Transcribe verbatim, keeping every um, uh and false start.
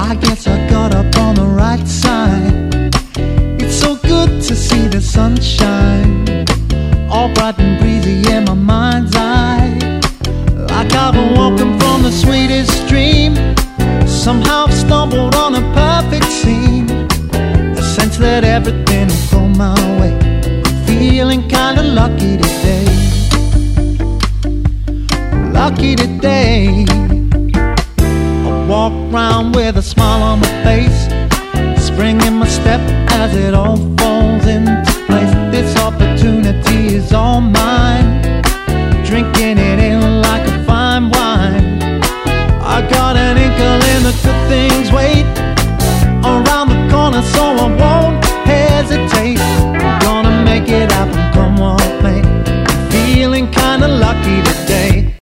I guess I got up on the right side. It's so good to see the sunshine, all bright and breezy in my mind's eye. Like I've been walking from the sweetest dream, somehow I've stumbled on a perfect scene. The sense that everything will go my way, feeling kinda lucky today. Lucky today. I walk round with a smile on my face, spring in my step as it all falls into place. This opportunity is all mine, drinking it in like a fine wine. I got an inkling that good things wait